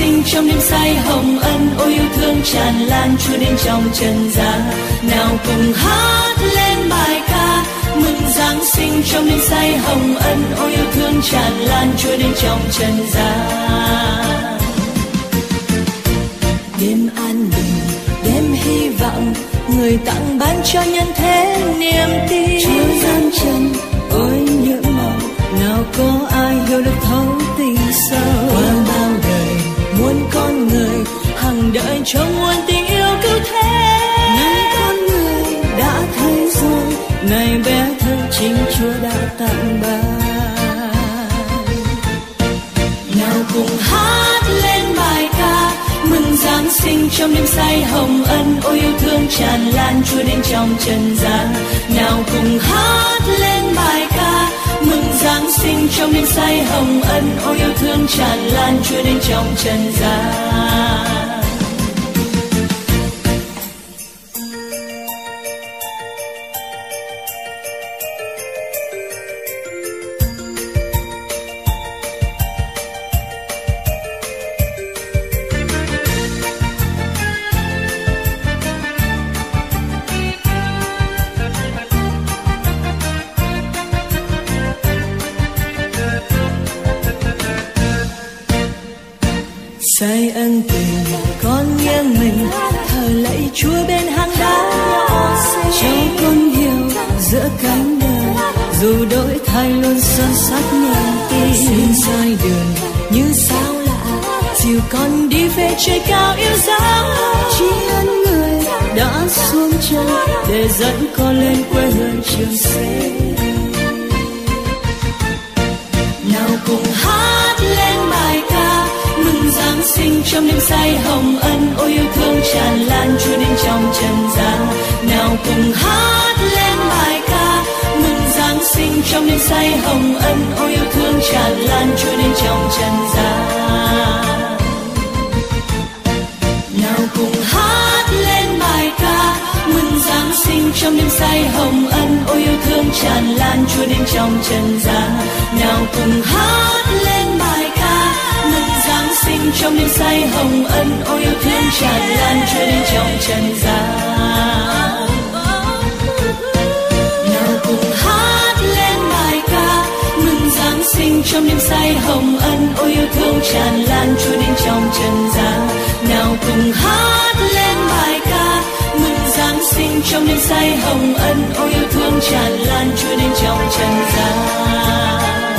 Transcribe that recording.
sinh trong đêm say hồng ân, ôi yêu thương tràn lan Chúa đến trong trần gian. Nào cùng hát lên bài ca mừng Giáng sinh trong đêm say hồng ân, ôi yêu thương tràn lan Chúa đến trong trần gian. Đêm an bình, đêm hy vọng, người tặng ban cho nhân thế niềm tin. Chúa gian trần, ôi những màu, nào có ai hiểu được thấu tình sâu. Qua bao đời, muôn con người hằng đợi trong muôn tình yêu cứu thế. Này con người đã thấy rồi, này bé thơ chính Chúa đã tặng ban. Nào cùng hát lên bài ca mừng Giáng sinh trong đêm say hồng ân, ôi yêu thương tràn lan Chúa đến trong trần gian. Nào cùng hát lên bài ca mừng Giáng sinh trong đêm say hồng ân, ôi yêu thương tràn lan Chúa đến trong trần gian. Say ân tình con nghiêng mình thờ lạy Chúa bên hang đá nhỏ xinh, cho con hiểu giữa cánh đời dù đổi thay luôn son sắt niềm tin. Xin soi đường như sao lạ dìu con đi về trời cao yêu dấu. Tri ân người đã xuống chân để dẫn con lên quê hương Trường Sinh. Nào cùng hát lên bài ca mừng Giáng sinh trong đêm say hồng ân, ôi yêu thương tràn lan Chúa đến trong trần gian. Nào cùng hát lên bài ca mừng Giáng sinh trong đêm say hồng ân, ôi yêu thương tràn lan Chúa đến trong trần gian. Nào cùng hát lên bài ca mừng Giáng sinh trong đêm say hồng ân, ôi yêu thương tràn lan Chúa đến trong trần gian. Nào cùng hát lên bài ca mừng Giáng sinh trong đêm say hồng ân, ôi yêu thương tràn lan Chúa đến trong trần gian. Nào cùng hát lên bài ca mừng Giáng sinh trong đêm say hồng ân, ôi yêu thương tràn lan Chúa đến trong trần gian. Nào cùng hát lên bài ca mừng Giáng sinh trong đêm say hồng ân, ôi yêu thương tràn lan Chúa đến trong trần gian.